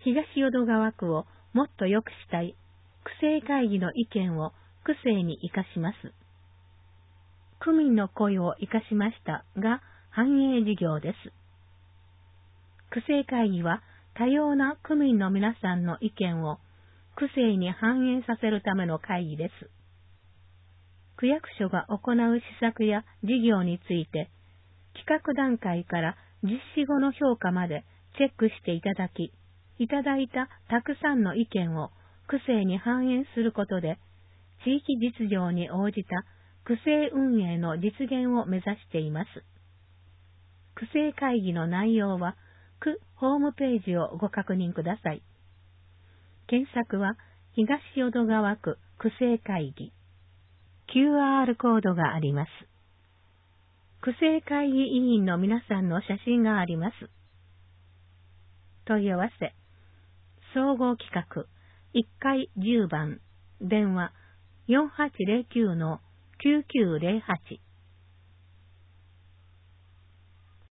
東淀川区をもっと良くしたい区政会議の意見を区政に生かします。区民の声を生かしましたが繁栄事業です。区政会議は多様な区民の皆さんの意見を区政に反映させるための会議です。区役所が行う施策や事業について、企画段階から実施後の評価までチェックしていただき、いただいたたくさんの意見を区政に反映することで、地域実情に応じた区政運営の実現を目指しています。区政会議の内容は、区ホームページをご確認ください。検索は、東淀川区区政会議。QR コードがあります。区政会議委員の皆さんの写真があります。問い合わせ、総合企画、1階10番、電話、4809-9908